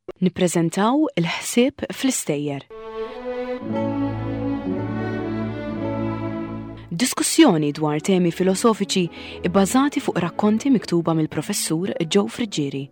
Nippreżentaw il-ħsieb fl-istejjer. Diskussjoni dwar temi filosofiċi bbażati fuq rakkonti miktuba mill-Professur Joe Frigieri.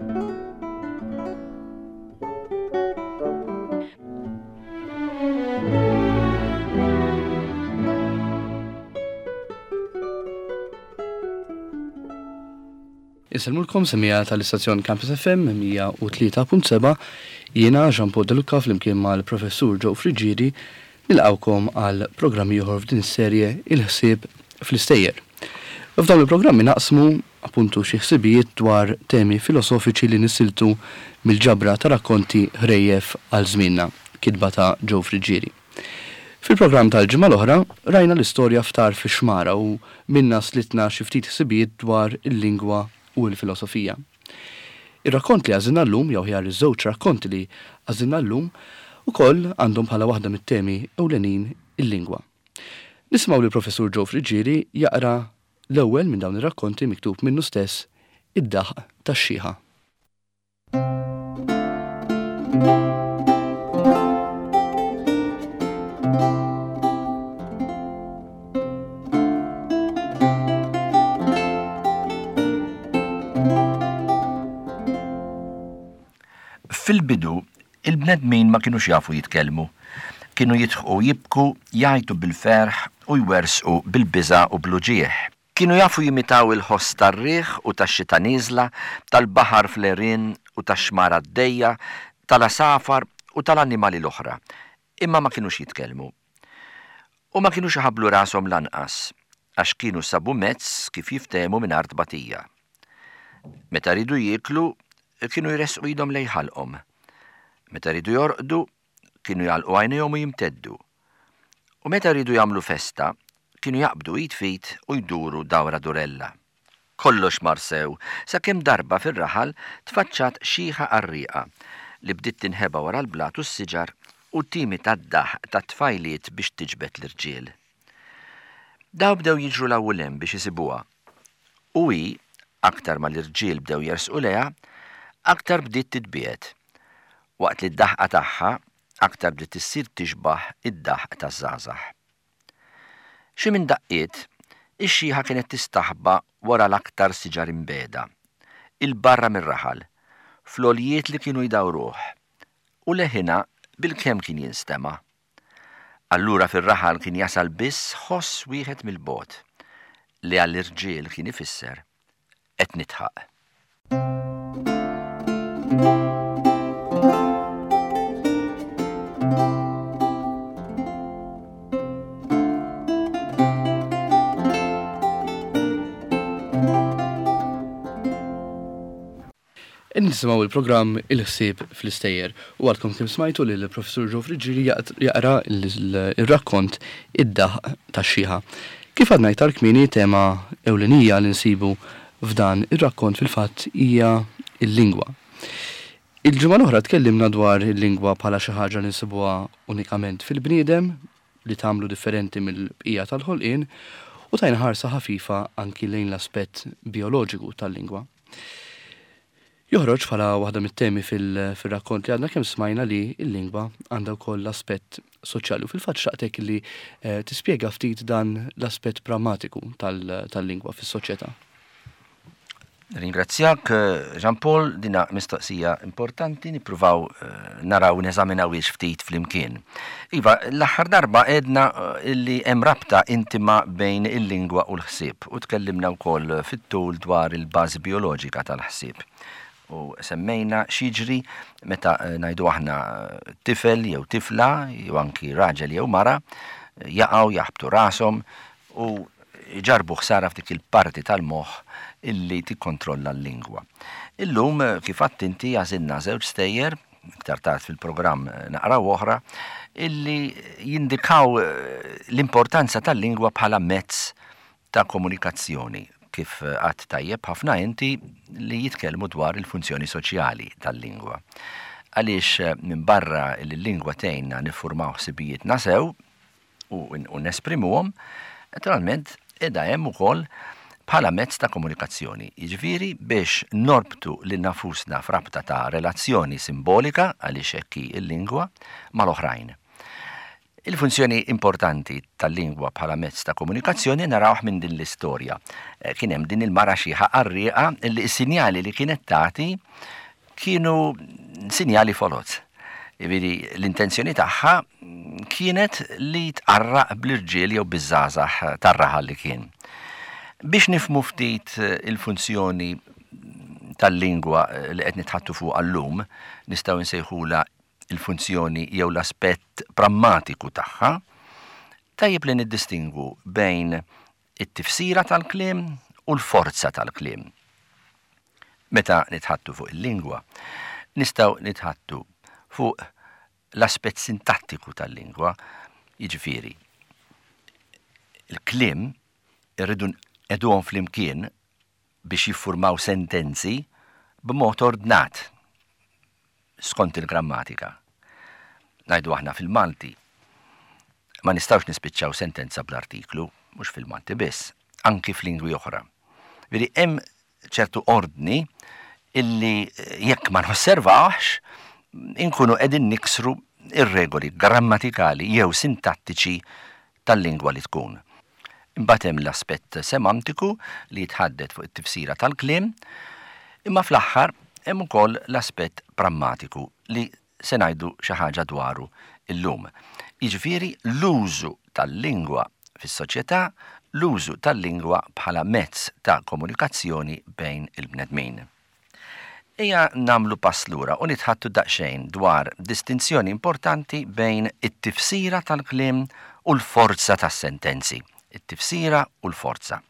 Iselmulkom semmija tal-istazzjon Campus FM 103.7 jiena Jean-Paul De Luca flimkien mal-Professur Joe Frigieri nilqawkom għal programmi ieħor f'din is-serje il-ħsieb fl-istejjer. F'dawn il-programmi naqsmu appuntu xi ħsibijiet dwar temi filosofiċi li nisiltu mill-ġabra ta' rakkonti ħrejjef għal żmienna, kitba ta' Joe Frigieri. Fil-programm tal-ġimgħa l-oħra rajna l-istorja ftar fi xmara u minna slitna xi ftit ħsibijiet dwar il-lingwa u l-filosofija. Ir-rakkont li għażilna llum jew ħjar iż-żewġ rakkonti li għażilna llum ukoll għandhom bħala waħda mit-temi ewlenin il-lingwa. Nisimgħu li Professur Joe Frigieri jaqra l-ewwel minn dawn ir-rakkonti miktub minnu stess id-daħq tax-xieħa. Fil-bidu, il-bnedmin ma kienux jafu jitkellmu. Kienu jitħu jibku, jgħajtu bil-ferħ u jwersqu bil-biża u bl-uġieħ. Kienu jafu jimitaw il-ħoss tar-riħ u tax-xita niżla, tal-baħar fl-erin u tax-xmara d-dejja, tal-asafar u tal-annimali l-oħra. Imma ma kienux jitkellmu. U ma kienux iħabblu rashom lanqas, għax kienu sabu mezz kif jiftehmu mingħajr tbatija. Meta ridu jieklu, kienu jresqu jidhom lejn ħalqhom. Meta ridu jorqdu, kienu jgħalqu għajnejhom u jimteddu. U meta ridu jagħmlu festa, kienu jaqbdu fit u jduru dawra durella. Kollox mar sew, sakemm darba fir-raħal tfaċċat xieħa qarrieqa li bdiet tinħeba wara l-blat u s-siġar u timi tad-daħq tat-tfajliet biex tiġbed l-irġiel. Daw bdew jiġru l-ewwel hemm biex isibuha. U hi, aktar ma l-irġiel bdew jersqu lejha, aktar bdiet titbiet. Waqt li d-daħqa tagħha aktar bdiet issir tixbaħ id-daħq taż-żgħażagħ. Xi minn daqqiet, ix-xieħa kienet tistaħba wara l-aktar siġar imbeda, il-barra mir-raħal, fl-għoljiet li kienu jdawruh, u leħina bil-kemm kien jinstema'. Allura fir-raħal kien jasal biss ħoss wieħed mill-bogħod li għall-irġiel kien ifisser qed nitħaq. Nisimgħu il-programm il-ħsieb fl-istejjer u għadkom kif smajtu li l-Professur Joe Frigieri jaqra il-rakkont id-daħq tax-xieħa. Kif għadna iktar kmieni tema ewlenija li nsibu f'dan ir-rakkont fil-fatt hija il-lingwa. Il-ġimgħa l-oħra tkellimna dwar il-lingwa bħala xi ħaġa li nsibuha unikament fil-bniedem li tagħmlu differenti mill-bqija tal-ħolqien u tajna ħarsa ħafifa anki lejn l-aspett bioloġiku tal-lingwa. Joħroġ bħala waħda mit-temi fil-rakkont li għadna kemm smajna li l-lingwa għandha wkoll l-aspett soċjali u fil-fatt xaqtek li tispjega ftit dan l-aspett prammatiku tal-lingwa fis-soċjetà. Ringrazzjak, Jean-Paul, dina mistoqsija importanti nippruvaw naraw neżaminaw ftit flimkien. Iva, l-aħħar darba għedna li hemm rabta intima bejn il-lingwa u l-ħsieb u tkellimna wkoll fit-tul dwar il-bażi bioloġika tal-ħsieb. U semmejna xiġri meta ngħidu aħna tifel jew tifla jew anki raġel jew mara jaqgħu jaħbtu rashom u jġarbu ħsara f'dik il-parti tal-moħħ illi tikkontrolla l-lingwa. Illum kif għadt inti għażilna żewġ stejjer iktar tard fil-programm naqraw oħra illi jindikaw l-importanza tal-lingwa bħala mezz ta' komunikazzjoni. Kif għadt tajjeb ħafna inti li jitkellmu dwar il-funzjoni soċjali tal-lingwa. Għaliex minn barra il-lingwa tgħinna niffurmaw ħsibijietna sew u nesprimuhom, naturalment qiegħda hemm ukoll bħala mezz ta' komunikazzjoni. Jiġifieri biex norbtu lil nafusna f'rabta ta' relazzjoni simbolika għaliex hekk il-lingwa mal-oħrajn. Il-funzjoni importanti tal-lingwa bħala mezz ta' komunikazzjoni narawh minn din l-istorja. Kien hemm din il-mara xieħa qarrieqa li s-sinjali li kienet tagħti kienu sinjali folot. Jiġifieri l-intenzjoni tagħha kienet li tqarraq bl-irġiel jew biż-żgħażagħ tar-raħal li kien. Biex nifhmu ftit il-funzjoni tal-lingwa li qed nitħattu fuq allum, nistgħu nsejħula il-funzjoni jew l-aspett prammatiku tagħha, tajjeb li niddistingwu bejn it-tifsira tal-kliem u l-forza tal-kliem. Meta nitħattu fuq il-lingwa, nistgħu nitħattu fuq l-aspett sintattiku tal-lingwa, jiġifieri il-kliem irridu nqeduhom flimkien biex jiffurmaw sentenzi b'mod ordnat skont il-grammatika. Ngħidu aħna fil-Malti ma nistgħux nispiċċaw sentenza bl-artiklu, mhux fil-Malti biss, anki f'lingwi oħra. Veri hemm ċertu ordni illi jekk ma nosservawx inkunu qegħdin niksru ir-regoli grammatikali jew sintattiċi tal-lingwa li tkun. Imbagħad hemm l-aspett semantiku li jitħaddet fuq it-tifsira tal-kliem, imma fl-aħħar hemm ukoll l-aspett prammatiku li se ngħidu xi ħaġa dwaru illum. Jiġifieri l-użu tal-lingwa fis-soċjetà, l-użu tal-lingwa bħala mezz ta' komunikazzjoni bejn il-bnedmin. Ejja nagħmlu pass lura u nitħattu daqsxejn dwar distinzjoni importanti bejn it-tifsira tal-kliem u l-forza tas-sentenzi. It-tifsira u l-forza.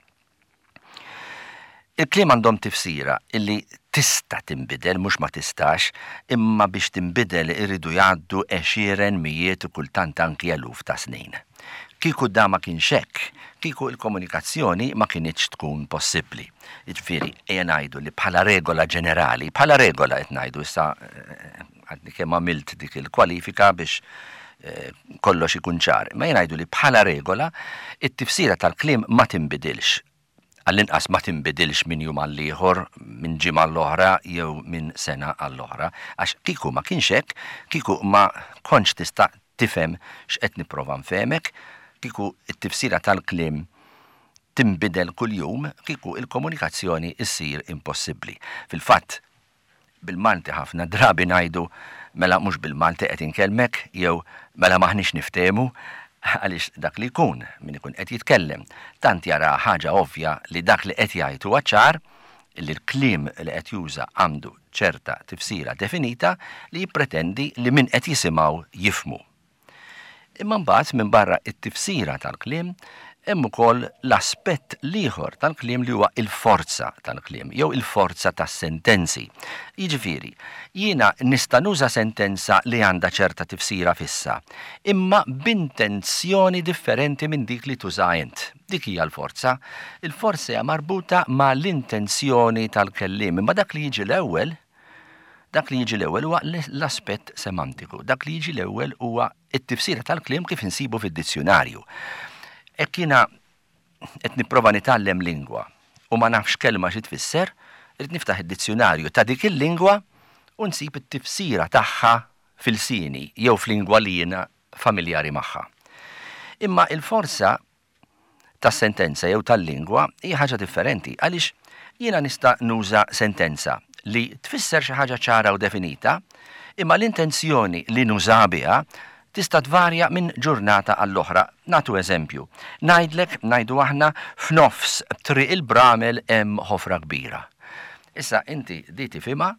Il-kliem għandhom tifsira illi tista' tinbidel mhux ma tistax, imma biex tinbidel irridu jgħaddu għexieren mijiet u kultant anki eluf ta' snin. Kieku da ma kienx hekk, kieku il-komunikazzjoni ma kienitx tkun possibbli. Jiġifieri ejja ngħidu li bħala regola ġenerali, bħala regola qed ngħidu issa għadni kemm għamilt dik il-kwalifika biex kollox ikun ċar. Ma ngħidu li bħala regola it-tifsira tal-kliem ma tinbidilx. Għall-inqas ma tinbidilx minn jum għall-ieħor, minn ġimgħa l-oħra jew minn sena għall-oħra, għax kieku ma kienx hekk, kieku ma kontx tista' tifhem x'qed nipprova nfehmek, kieku it-tifsira tal-kliem tinbidel kuljum, kieku il-komunikazzjoni issir impossibbli. Fil-fatt, bil-Malti ħafna drabi ngħidu mela mhux bil-Malti qed inkellmek jew mela maħniex niftehmu għaliex dak li jkun min ikun qed jitkellem. Tant jara ħaġa ovvja li dak li qed jgħid huwa ċar li l-kliem li qed juża għandu ċerta tifsira definita li jippretendi li min qed jisimgħu jifhmu. Imma mbagħad minn barra it-tifsira tal-kliem hemm ukoll l-aspett ieħor tal-kliem li huwa il-forza tal-kliem jew il-forza tas-sentenzi. Jiġifieri, jiena nista' nuża sentenza li għandha ċerta tifsira fissa, imma b'intenzjoni differenti minn dik li tuża int. Dik hija l-forza. Il-forza hija marbuta ma' l-intenzjoni tal-kelliem, imma dak li jiġi l-ewwel huwa l-aspett semantiku. Dak li jiġi l-ewwel huwa it-tifsira tal-kliem kif insibu fid-dizzjonarju. Hekk jiena qed nipprova nitgħallem lingwa u ma nafx kelma xi tfisser, irid niftaħ id-dizzjonarju ta' dik il-lingwa u nsib it-tifsira tagħha fil-sini jew f'lingwa li jiena familjari magħha. Imma il-forza tas-sentenza jew tal-lingwa hija ħaġa differenti għaliex jiena nista' nuża sentenza li tfisser xi ħaġa ċara u definita, imma l-intenzjoni li nuża biha tista' tvarja minn ġurnata għall-oħra. Nagħtu eżempju. Ngħidu aħna f'nofs triq il-Bramel hemm ħofra kbira. Issa inti di tifhimha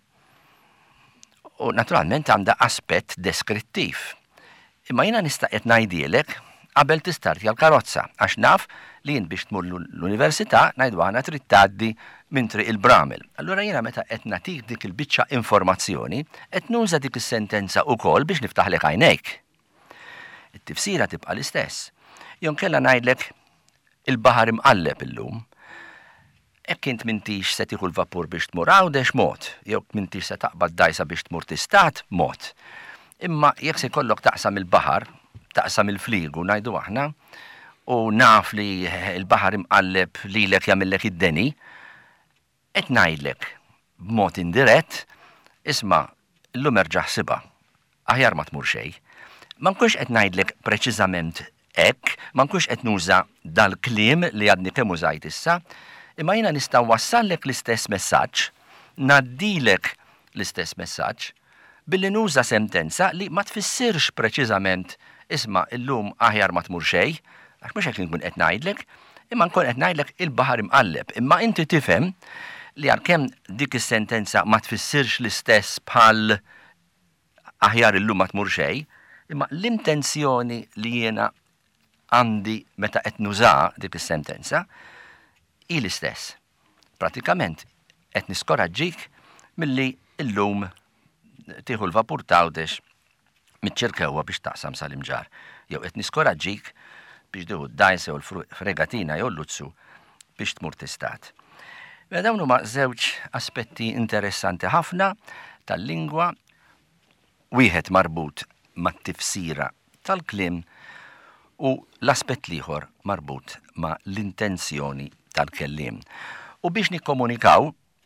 u naturalment għandha aspett deskrittiv. Imma jiena nista' qed ngħidilek qabel tistartja l-karozza għax naf li jien biex tmur l-università ngħidu aħna trid tgħaddi minn triq il-Bramel. Allura jiena meta qed nagħtik dik il-biċċa informazzjoni qed nuża dik is-sentenza wkoll biex niftaħlek għajnejk. It-tifsira tibqa' l-istess. Jew kellha ngħidlek il-baħar imqalleb illum. Hekk int m'intix se tieħu l-vapur biex tmur għawdex mod, jew m'intix se taqbad dajsa biex tmur tistat mod. Imma jekk se jkollok taqsam il-baħar, taqsam il-fliegu ngħidu aħna, u naf li il-baħar imqalleb li l-ek jamillek id-deni, qed ngħidlek b'mod indirett, isma' l-lum erġa' ħsibha, aħjar ma tmur xejn. Ma nkunx qed ngħidlek preċiżament hekk, ma nkunx qed nuża dal-kliem li għadni kemm użajt issa, imma jiena nista' wassallek l-istess messaġġ, ngħaddilek l-istess messaġġ, billi nuża sentenza li ma tfissirx preċiżament isma' illum aħjar ma tmur xejn, għax mhux hekk nkun qed ngħidlek, imma nkun qed ngħidlek il-baħar imqalleb. Imma inti tifhem li għalkemm dik is-sentenza ma tfissirx l-istess bħal aħjar illum ma tmur xejn, imma l-intenzjoni li jiena għandi meta qed nuża dik is-sentenza hi l-istess. Pratikament qed niskoraġġik milli illum tieħu l-vapur tgħawdex miċ-ċirkewwa biex taqsam sal-imġar. Jew qed niskoraġġik biex tieħu d-dajsa u l-fregatina jew l-luzzu biex tmur tistat. Mela dawn huma żewġ aspetti interessanti ħafna tal-lingwa, wieħed marbut mat-tifsira tal-kliem u l-aspett ieħor marbut ma' l-intenzjoni tal-kelliem. U biex nikkomunikaw,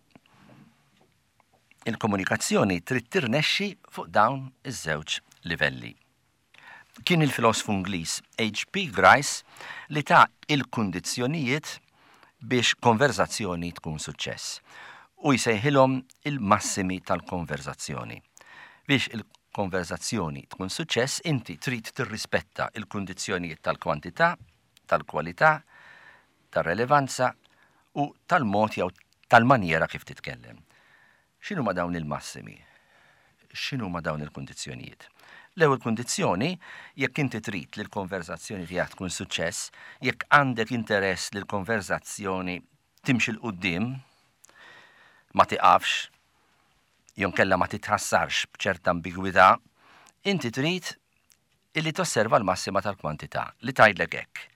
il-komunikazzjoni trid tirnexxi fuq dawn iż-żewġ livelli. Kien il-filosofu Ingliż H.P. Grice li ta' il-kundizzjonijiet biex konverzazzjoni tkun suċċess u jsejħilhom il-massimi tal-konverzazzjoni. Biex il-konverzazzjoni tkun suċċess, inti trid tirrispetta il-kundizzjonijiet tal-kwantità, tal-kwalità, tal-relevanza u tal-mod jew tal-maniera kif titkellem. X'inhu ma dawn il-massimi? X'inhu ma dawn il-kundizzjonijiet? L-ewwel kundizzjoni, jekk inti trid li l-konverzazzjoni tiegħek tkun suċċess, jekk għandek interess li l-konverzazzjoni timxi l qudiem, ma tiqafx, jew kella ma titħassarx b'ċerta ambigwità, inti trid illi tosserva l-massima tal-kwantità li tgħidlek hekk.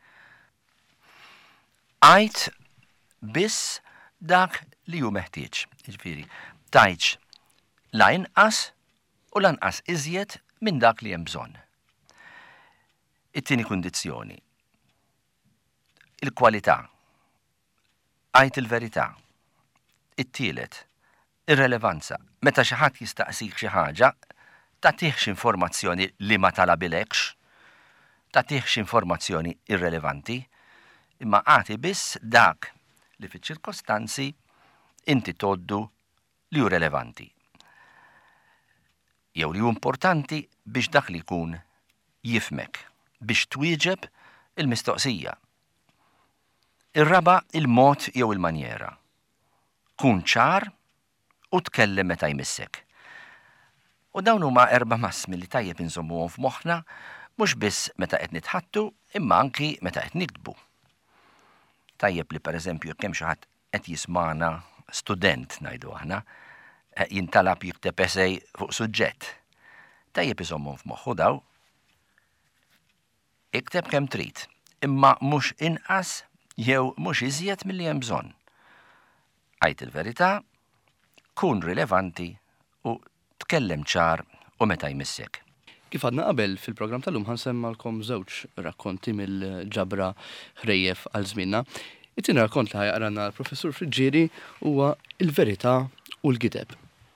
Għid biss dak li hu meħtieġ, jiġifieri tgħidx la inqas u lanqas iżjed minn dak li hemm bżonn. It-tieni kundizzjoni. Il-kwalità. Għid il-verità. It-tielet. Ir-relevanza. Meta xi ħadd jistaqsik xi ħaġa, tagħtihx informazzjoni li ma talabilekx, tagħtihx informazzjoni irrelevanti, imma għati biss dak li fiċ-ċirkostanzi inti toddu li hu relevanti. Jew li hu importanti biex dak li jkun jifmek, biex twieġeb il-mistoqsija. Ir-raba' il-mod jew il-manjera. Kun ċar u tkellem meta jmissek. U dawn huma 4 massmi li tajjeb inżommuhom f'moħħna mhux biss meta qed nitħattu imma anki meta qed nikdbu. Tajjeb li pereżempju jekk hemm xi ħadd qed jismana student ngħidu aħna, jintalab jikteb essej fuq suġġett. Tajjeb iżommhom f'moħħu daw. Ikteb kemm trid, imma mhux inqas jew mhux iżjed milli hemm bżonn. Għid il-verità, kun rilevanti u tkellem ċar u meta jmissek. Kif għadna qabel fil-programm tal-lum ħansemmalkom żewġ rakkonti mill-ġabra ħrejjef għal żmienna. It-tieni rakkont li ħajqrana l-Professur Friġġieri huwa il-verità u l-gideb.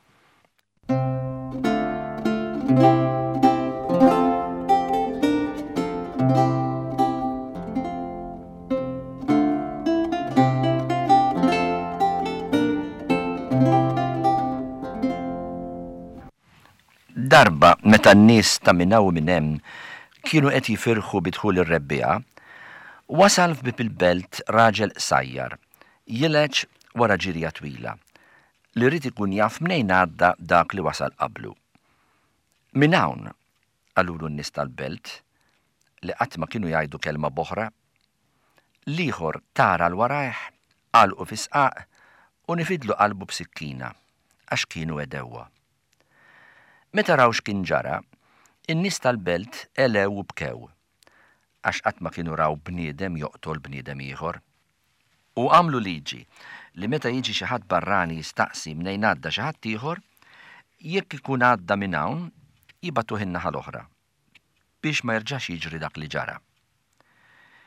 Darba meta n-nies ta' minn hawn minn hemm kienu qed jifirħu bidħul ir-rebbieqa, wasal f'bib il-belt raġel sajjar, jileġ wara ġirja twila, li rrid ikun jaf mnejn għadda dak li wasal qablu. Minn hawn, għalulu n-nies tal-belt, li qatt ma kienu jgħidu kelma boħra, l-ieħor tara l-warajh, għalqu fisqaq u nifidlu qalbu b'sikkina, għax kienu edewwa. Meta raw x'kien ġara, in-nies tal-belt elew u bkew, għax qatt ma kienu raw bniedem joqtol bniedem ieħor. U għamlu liġi li meta jiġi xi ħadd barrani jistaqsi mnejn għadda xi ħadd ieħor, jekk ikun għadda minn hawn, jibgħatuh in-naħa l-oħra biex ma jerġax jiġri dak li ġara.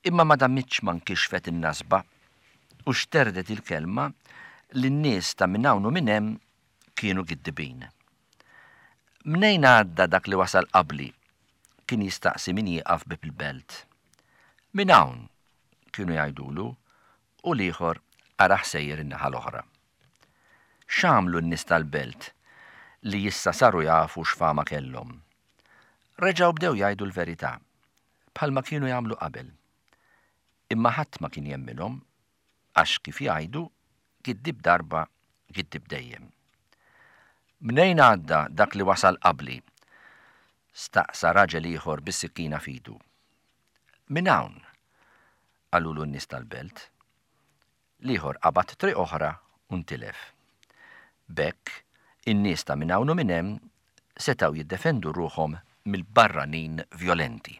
imma ma dammitx man kixfet in-nasba u xterdet il-kelma li n-nies ta' minn hawn u minn hemm kienu giddibin. Mnejn għadda dak li wasal qabli kien jistaqsi min jieqaf bib il-belt. Minn hawn kienu jgħidulu u l-ieħor araħ sejjer in-naħa l-oħra. X'għamlu n-nies tal-belt li issa saru jafu x'fama kellhom? Reġgħu bdew jgħidu l-verità bħalma kienu jagħmlu qabel. Imma ħadd ma kien jemminhom għax kif jgħidu giddib darba giddib dejjem. Mnejn għadda dak li wasal qabli, staqsa raġel ieħor bis-sikkina f'idu. Minn hawn, qalulu n-nies tal-belt, l-ieħor qabad triq oħra u ntilef. Bekk, in-nies ta' minn hawn u minn hemm setgħu jiddefendu ruħhom mill-barranin vjolenti.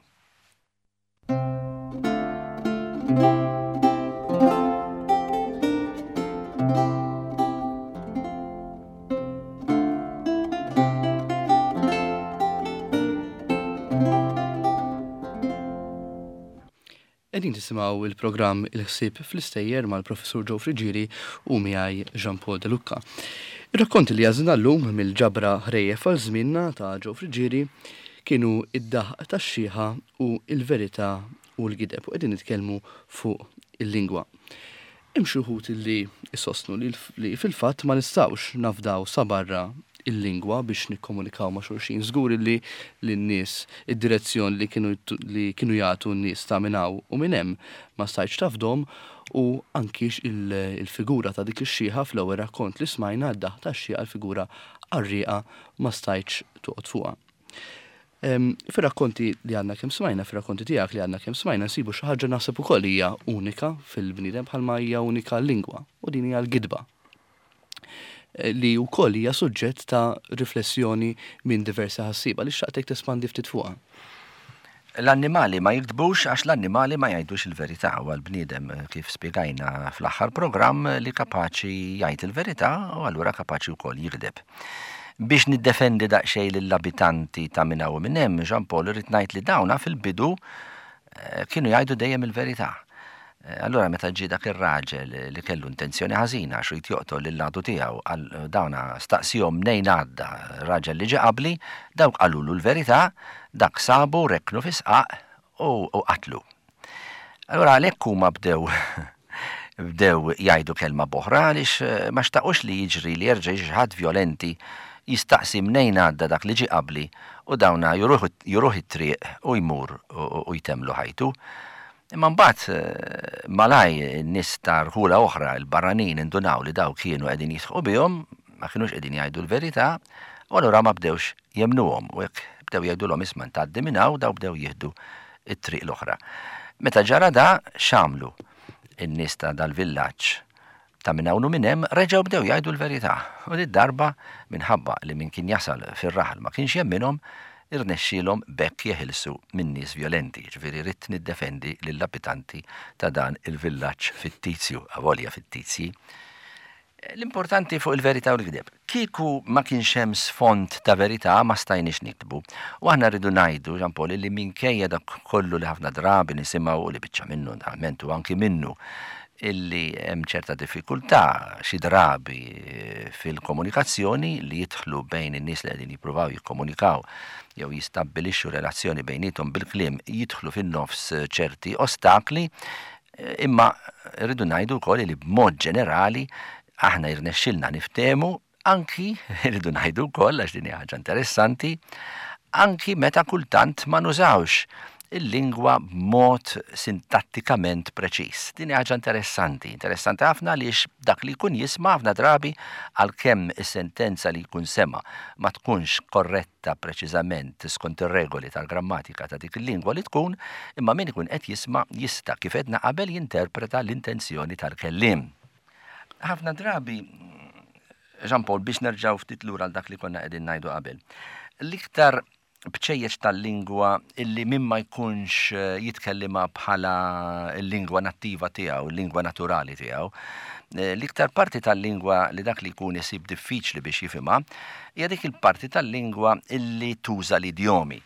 Qegħdin tisimgħu il-programm Il-ħsieb fl-istejjer mal-Professur Joe Frigieri u miegħi Jean-Paul De Lucca. Ir-rakkonti li għażilna llum mill-ġabra ħrejjef għal żmienna ta' Joe Frigieri kienu id-daħq tax-xieħa u l-verità u l-gideb u qegħdin nitkellmu fuq il-lingwa. Hemm xi wħud li jsostnu li fil-fatt ma nistgħux nafdaw sa barra il-lingwa biex nikkomunikaw ma' xulxin. Żgur li l-nies id-direzzjon li kienu jagħtu n-nies ta' minn hawn u minn hemm ma stajtx tafdhom u ankix il-figura ta' dik ix-xieħa fl-ewwel rakkont li smajna d-daħ tax-xieħa l-figura qarrieqa ma stajtx toqgħod fuqha. Fir-rakkonti li għandna kemm smajna, fir-rakkonti tiegħek li għandna kemm smajna nsibu xi ħaġa naħseb ukoll hija unika fil-bniedem bħalma hija unika l-lingwa u din hija l-gidba li wkoll hija suġġett ta' riflessjoni minn diversi ħassiba li xtaqtek tespandi ftit fuqha. L-annimali ma jikdbux għax l-annimali ma jgħidux il-verità u għal-bniedem kif spjegajna fl-aħħar programm li kapaċi jgħid il-verità u allura kapaċi wkoll jikdeb. Biex niddefendi daqsxejn lill-abitanti ta' minn hawn u minn hemm, Jean-Paul irrid ngħid li dawna fil-bidu kienu jgħidu dejjem il-verità. Allura meta ġie dak ir-raġel li kellu intenzjoni ħażina xi joqtol lil-ladu tiegħu għal dawna staqsihom mnejn għadda raġel li ġie qabli, dawk qalulu l-verità, dak sabu reknu fisqaq u qatlu. Allura għalhekk huma bdew jgħidu kelma boħra għaliex ma xtaqux li jiġri li jerġa' xi ħadd vjolenti jistaqsi mnejn għadda dak li ġie qabli u dawna juruh it-triq u jmur u jtemlu ħajtu. Imma mbagħad malaj n-nies ta' rħula oħra l-barranin indunaw li daw kienu qegħdin jisħu bihom, ma kienux qegħdin jgħidu l-verità, u allura ma bdewx jemnuhom u hekk bdew jgħidulhom isma' ntgħaddi minn hawn daw bdew jieħdu it-triq l-oħra. Meta ġara da x'għamlu in-nies ta' dal-villaġġ ta' minn hawn u minn hemm reġgħu bdew jgħidu l-verità. U darba minħabba li min kien jasal fir-raħal ma kienx jemminhom irnexxielhom bekk jeħilsu minn nies vjolenti, ġifieri rid niddefendi lill-abitanti ta' dan il-villaġġ fittizju, avolja fittizji. L-importanti fuq il-verità u l-gdeb. Kieku ma kienx hemm sfond ta' verità ma stajniex niktbu. U aħna rridu ngħidu, Jean-Paul, li minkejja dak kollu li ħafna drabi nisimgħu li biċċa minnu talment u anki minnu illi hemm ċerta diffikultà xi drabi fil-komunikazzjoni li jidħlu bejn in-nies li qegħdin jippruvaw jikkomunikaw jew jistabbilixxu relazzjoni bejniethom bil-kliem jidħlu fin-nofs ċerti ostakli, imma rridu ngħidu wkoll li b'mod ġenerali aħna jirnexxilna niftehmu anki rridu ngħidu wkoll għax din hija ħaġa interessanti, anki meta kultant ma nużawx il-lingwa b'mod sintattikament preċiż. Din hija ħaġa interessanti ħafna għaliex dak li jkun jisma' ħafna drabi għalkemm is-sentenza li jkun sema ma tkunx korretta preċiżament skont ir-regoli tal-grammatika ta' dik il-lingwa li tkun, imma min ikun qed jisma' jista' kif qedna qabel jinterpreta l-intenzjoni tal-kelliem. Ħafna drabi, Jean-Paul, biex nerġgħu ftit lura għal dak li konna qegħdin ngħidu qabel. L-iktar bċejjeċ tal-lingwa illi min ma jkunx jitkellima bħala l-lingwa nattiva tiegħu, l-lingwa naturali tiegħu. L-iktar parti tal-lingwa li dak li jkun isib diffiċli biex jifhimha hija dik il-parti tal-lingwa illi tuża l-idjomi.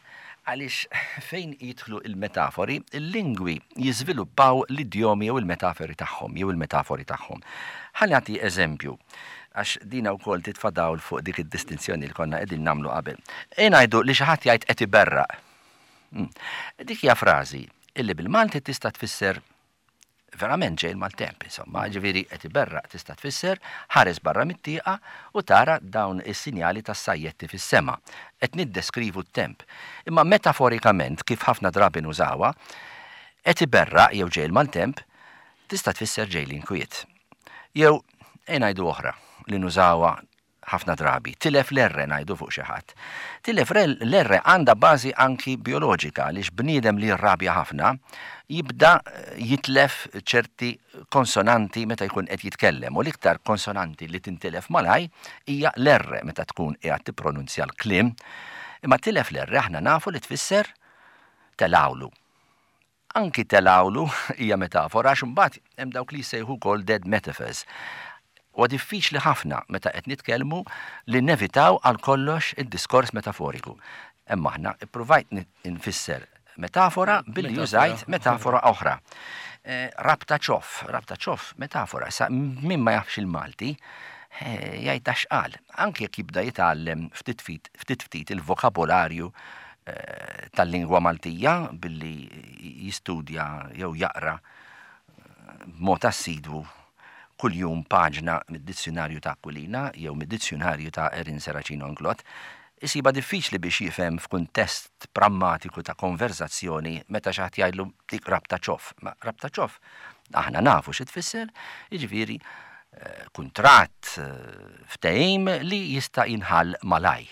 Għaliex fejn jidħlu il-metafori, il-lingwi jiżviluppaw l-idjomi jew il-metafori tagħhom. Ħalli nagħti eżempju, għax dina wkoll titfadaw fuq dik id-distinzjoni li konna qegħdin nagħmlu qabel. Ngħidu li xi ħadd jgħid qed iberraq. Dik hija frażi illi bil-Malti tista' tfisser verament ġej mal-temp, insomma, ġifieri qed iberraq tista' tfisser ħares barra mit-tieqa u tara dawn is-sinjali tas-sajjetti fis-sema. Qed niddeskrivu t-temp. Imma metaforikament kif ħafna drabi nużawha, qed iberraq jew ġej mal-temp tista' tfisser ġej l-inkwiet. Jew ngħidu oħra li nużawha ħafna drabi. Tilef l-erre ngħidu fuq xi ħadd. Tilef l-erre għandha bażi anki bioloġika għaliex bniedem li rrabja ħafna jibda jitlef ċerti konsonanti meta jkun qed jitkellem u l-iktar konsonanti li tintilef malaj hija l-erre meta tkun qiegħed tippronunzja l-kliem. Imma tilef l-erre aħna nafu li tfisser telawlu. Anki telawlu hija metafora għax imbagħad hemm dawk li jsejħu wkoll dead metaphors. U diffiċli ħafna meta qed nitkellmu li nevitaw għal kollox id-diskors metaforiku. Imma aħna ippruvajt nfisser metafora billi użajt metafora oħra. Rabta ċoff, metafora. Sa min ma jafx il-Malti jgħid taxqal. Anke jekk jibda jitgħallem ftit ftit il-vokabolarju tal-lingwa Maltija billi jistudja jew jaqra b'mod assidwu kuljum paġna mid-dizzjonarju ta' Aquilina jew mid-dizzjonarju ta' Erin Seracino Anglot, isiba diffiċli biex jifhem f'kuntest prammatiku ta' konverzazzjoni meta xi ħadd jgħidlu dik rabta ċoff. Ma rabta ċoff aħna nafu xi tfisser, jiġifieri kuntratt ftehim li jista' jinħall malaj.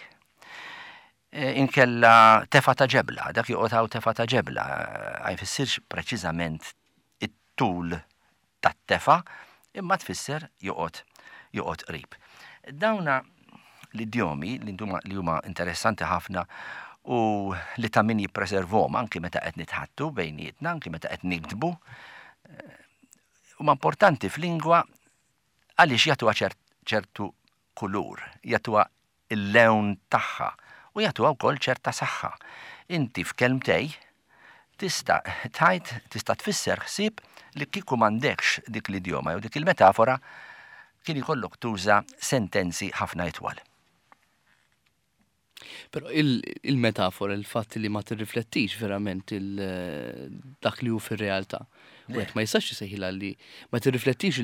Inkella tefa ta' ġebla, dak joqgħod tefa ta' ġebla, jfissirx preċiżament it-tul tat-tefa, imma tfisser joqgħod qrib. Dawna l-idjomi li huma interessanti ħafna u li ta' min jippreservhom anki meta qed nitħattu bejnietna, anki meta qed nikdbu, huma importanti f'lingwa għaliex jagħtuha ċertu kulur, jagħtuha il-lewn tagħha u jagħtuha wkoll ċerta saħħa. Inti f'kelmtej tista' tfisser ħsieb li kieku m'għandekx dik l-idjoma jew dik il-metafora kien ikollok tuża sentenzi ħafna itwal. Però il-metafora, il-fatt li ma tirriflettix verament dak li hu fir-realtà. U ma jistax isejħilha li ma tirriflettix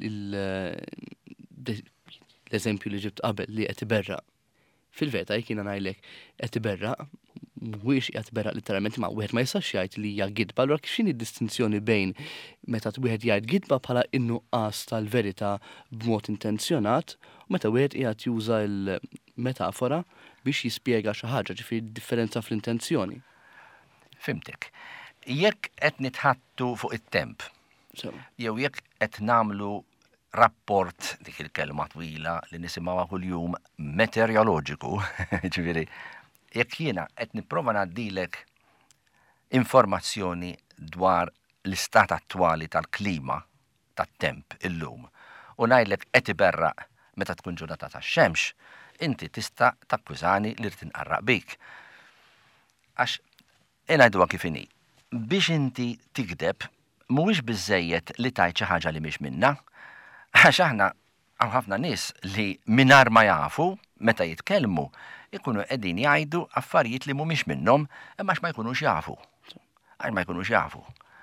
l-eżempju li ġibt qabel li qed iberraq. Fil-veta jekk jiena ngħidlek qed iberraq, mhuwiex qed iberraq letteralment ma wieħed ma jistax jgħid li hija gidba, allura x'inhi d-distinzjoni bejn meta wieħed jgħid gidba bħala innuqqas tal-verità b'mod intenzjonat u meta wieħed qiegħed juża l-metafora biex jispjega xi ħaġa, ġifieri differenza fl-intenzjoni. Fimtek. Jekk qed nitħattu fuq it-temp, jew jekk qed nagħmlu rapport dik il-kelma twila li nisimgħuha kuljum meteoroloġiku, ġifieri, jekk jiena qed nipprova ngħaddilek informazzjoni dwar l-istat attwali tal-klima tat-temp illum u ngħidlek qed iberraq meta tkun ġurnata tax-xemx, inti tista' takkużani li rid inqarraq bik. Għax ngħiduha kif inhi. Biex inti tikdeb mhuwiex biżżejjed li tgħid xi ħaġa li mhix minnha, għax aħna hawn ħafna nies li mingħajr ma jafu meta jitkellmu ikunu qegħdin jgħidu affarijiet li mhumiex minnhom imma ma jkunux jafu. Għax ma jkunux jafu.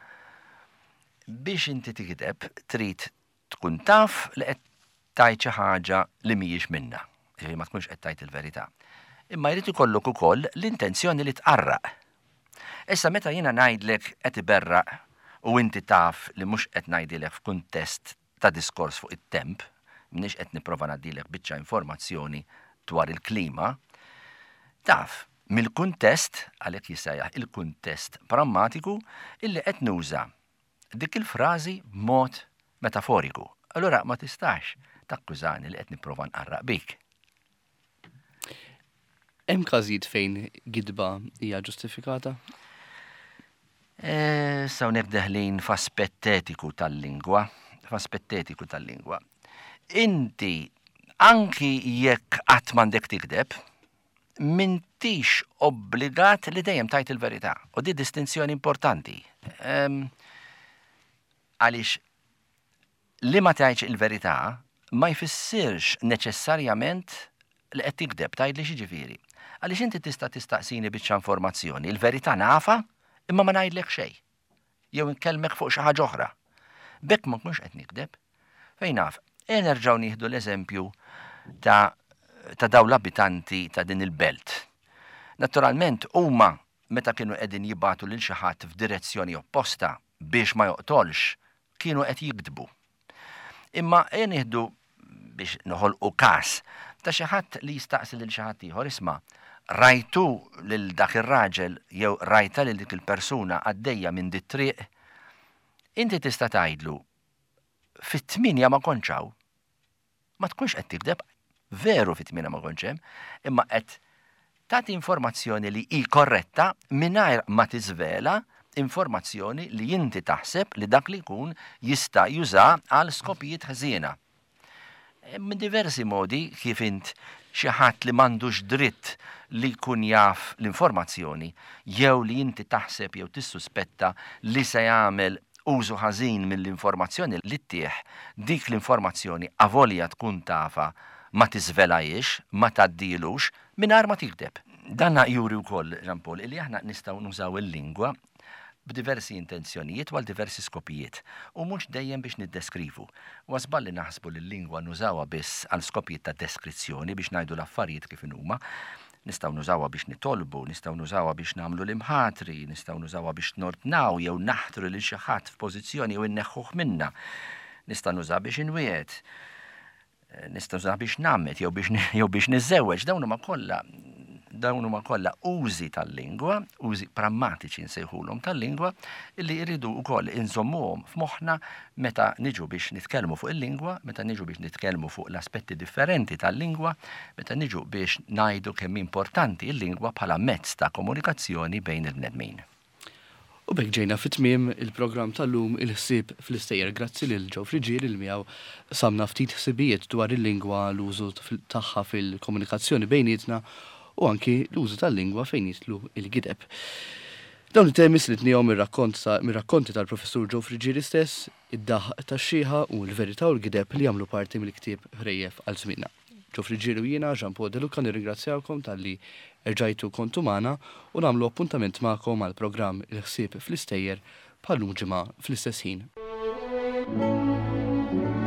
Biex inti tikdeb trid tkun taf li qed tgħid xi ħaġa li mhijiex minnha. Ġifieri ma tkunx qed tgħid il-verità. Imma jrid ikollok ukoll l-intenzjoni li tqarraq. Issa meta jiena ngħidlek qed iberraq u inti taf li mhux qed ngħidilek f'kuntest ta' diskors fuq it-temp, m'iniex qed nipprova ngħaddilek biċċa informazzjoni dwar il-klima, taf mill-kuntest għalhekk jissejjaħ il-kuntest prammatiku illi qed nuża dik il-frażi b'mod metaforiku. Allura ma tistax takkużani li qed nipprova nqarraq bik. Hemm każijiet fejn gidba hija ġustifikata? Saw nebdeħlin f'aspett etiku tal-lingwa. Inti, anki jekk qatt m'għandek tikdeb, m'intix obbligat li dejjem tajt il-verità. U di distinzjoni importanti. Għaliex li ma tajtx il-verità ma jfissirx neċessarjament li qed tikdeb tgħid li xiġifieri. Għaliex inti tista' tistaqsini biċċa informazzjoni, il-verità nafa imma ma ngħidlek xejn. Jew nkellmek fuq xi ħaġa oħra. Bekk ma nkunx qed nikdeb. Fejn naf, nerġgħu nieħdu l-eżempju ta' daw l-abitanti ta' din il-belt. Naturalment huma meta kienu qegħdin jibgħatu lil xi ħadd f'direzzjoni opposta biex ma joqtolx, kienu qed jikdbu. Imma nieħdu biex noħolqu każ ta' xi ħadd li jistaqsi lil xi ħadd ieħor isma' rajtu lil dak ir-raġel jew rajta lil dik il-persuna għaddejja minn dit triq, inti tista' tgħidlu fit-8 ma kontx hawn. Ma tkunx qed tikdeb, veru fit-8 ma kontx hemm, imma qed tagħti informazzjoni li hi korretta mingħajr ma tiżvela informazzjoni li inti taħseb li dak li jkun jista' juża għal skopijiet ħżiena. Minn diversi modi kif int xi ħadd li m'għandux dritt li jkun jaf l-informazzjoni jew li inti taħseb jew tissuspetta li se jagħmel użu ħażin mill-informazzjoni li ttieħ dik l-informazzjoni avolja tkun tafa ma tiżvelajiex, ma tgħaddilux mingħajr ma tikdeb. Danna juri wkoll, Jean Paul, li aħna nistgħu nużaw il-lingwa b'diversi intenzjonijiet u għal diversi skopijiet u mhux dejjem biex niddeskrivu. U żballi naħsbu li l-lingwa nużawha biss għal skopijiet ta' deskrizzjoni biex ngħidu l-affarijiet kif huma. Nistgħu nużawha biex nitolbu, nistgħu nużawha biex nagħmlu l-imħatri, nistgħu nużawha biex nordnaw jew naħtru lil xi ħadd f'pożizzjoni jew inneħħuh minnha. Nista' nużawha biex inwiegħed, nista' nużawha biex nagħmmet jew biex niżewweġ, dawn huma kollha użi tal-lingwa, użi prammatiċi nsejħulhom tal-lingwa, illi jridu wkoll inżommuhom f'moħħna meta niġu biex nitkellmu fuq il-lingwa, meta niġu biex nitkellmu fuq l-aspetti differenti tal-lingwa, meta niġu biex ngħidu kemm importanti il-lingwa bħala mezz ta' komunikazzjoni bejn il-bnedmin. U bekk ġejna fit-tmiem il-programm tal-lum il-ħsieb fl-istejjer grazzi lil Joe Frigieri li miegħu samna ftit ħsibijiet dwar il-lingwa l-użu tagħha fil-komunikazzjoni bejnietna u anki l-użu tal-lingwa fejn jitlu il-gideb. Dawn it-temi slitnihom mir-rakkonti tal-professur Joe Frigieri stess, id-daħq tax-xieħa u l-verità u l-gideb li jagħmlu parti mill-ktieb ħrejjef għal żmienna. Joe Frigieri u jiena Jean Paul De Luca nirringrazzjawkom talli erġajtu kontu magħna u nagħmlu appuntament magħkom għal programm il-ħsieb fl-istejjer bħal ġimgħa fl-istess ħin.